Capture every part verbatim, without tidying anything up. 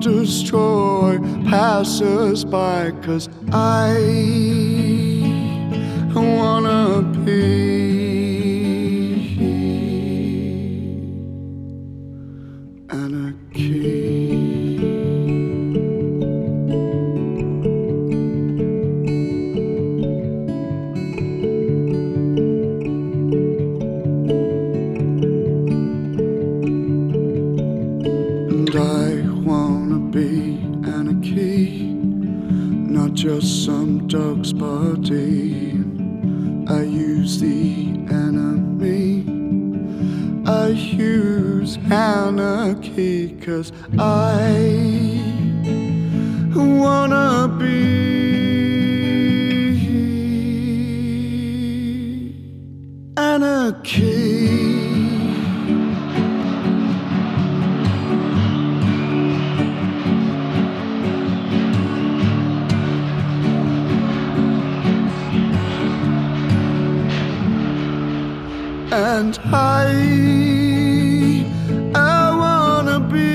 destroy passers-by, 'cause I wanna be anarchy. And I wanna be anarchy, not just some dog's body. I use the enemy, I use anarchy, 'cause I wanna be anarchy. And I, I wanna be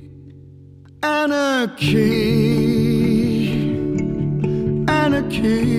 anarchy, anarchy.